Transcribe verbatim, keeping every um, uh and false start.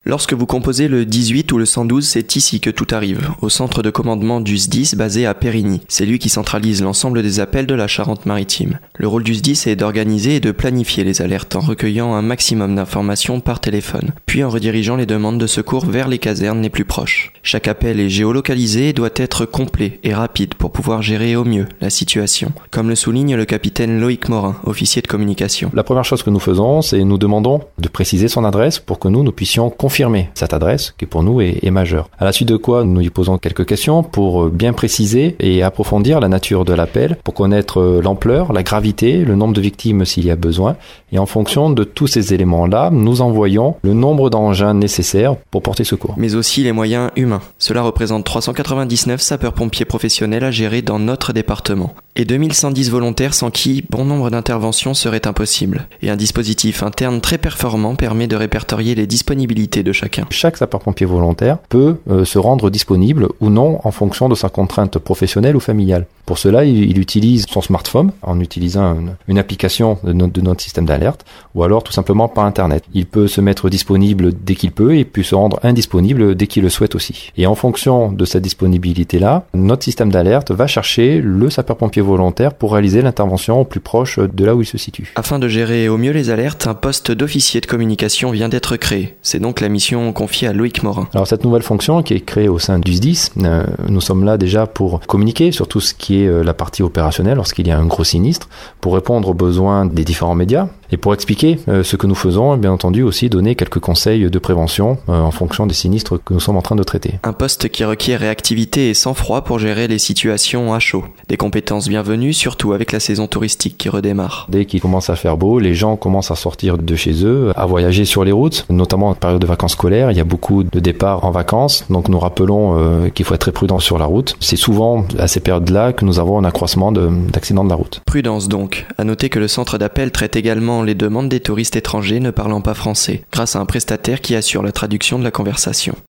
Lorsque vous composez le dix-huit ou le cent douze, c'est ici que tout arrive, au centre de commandement du S D I S basé à Périgny. C'est lui qui centralise l'ensemble des appels de la Charente-Maritime. Le rôle du S D I S est d'organiser et de planifier les alertes en recueillant un maximum d'informations par téléphone, puis en redirigeant les demandes de secours vers les casernes les plus proches. Chaque appel est géolocalisé et doit être complet et rapide pour pouvoir gérer au mieux la situation, comme le souligne le capitaine Loïc Morin, officier de communication. La première chose que nous faisons, c'est nous demandons de préciser son adresse pour que nous, nous puissions confirmer cette adresse qui pour nous est, est majeure. À la suite de quoi, nous lui posons quelques questions pour bien préciser et approfondir la nature de l'appel, pour connaître l'ampleur, la gravité, le nombre de victimes s'il y a besoin. Et en fonction de tous ces éléments-là, nous envoyons le nombre d'engins nécessaires pour porter secours. Mais aussi les moyens humains. Cela représente trois cent quatre-vingt-dix-neuf sapeurs-pompiers professionnels à gérer dans notre département. Et deux mille cent dix volontaires sans qui bon nombre d'interventions seraient impossibles. Et un dispositif interne très performant permet de répertorier les disponibilités de chacun. Chaque sapeur-pompier volontaire peut euh, se rendre disponible ou non en fonction de sa contrainte professionnelle ou familiale. Pour cela, il, il utilise son smartphone en utilisant une, une application de notre, de notre système d'alerte ou alors tout simplement par Internet. Il peut se mettre disponible dès qu'il peut et puis se rendre indisponible dès qu'il le souhaite aussi. Et en fonction de cette disponibilité-là, notre système d'alerte va chercher le sapeur-pompier volontaire pour réaliser l'intervention au plus proche de là où il se situe. Afin de gérer au mieux les alertes, un poste d'officier de communication vient d'être créé. C'est donc la mission confiée à Loïc Morin. Alors cette nouvelle fonction qui est créée au sein du S D I S, euh, nous sommes là déjà pour communiquer sur tout ce qui est euh, la partie opérationnelle lorsqu'il y a un gros sinistre, pour répondre aux besoins des différents médias et pour expliquer euh, ce que nous faisons et bien entendu aussi donner quelques conseils de prévention euh, en fonction des sinistres que nous sommes en train de traiter. Un poste qui requiert réactivité et sang-froid pour gérer les situations à chaud. Des compétences bienvenues, surtout avec la saison touristique qui redémarre. Dès qu'il commence à faire beau, les gens commencent à sortir de chez eux, à voyager sur les routes, notamment en période de vacances scolaires. Il y a beaucoup de départs en vacances, donc nous rappelons euh, qu'il faut être très prudent sur la route. C'est souvent à ces périodes-là que nous avons un accroissement de, d'accidents de la route. Prudence donc. À noter que le centre d'appel traite également les demandes des touristes étrangers ne parlant pas français, grâce à un prestataire qui assure la traduction de la conversation.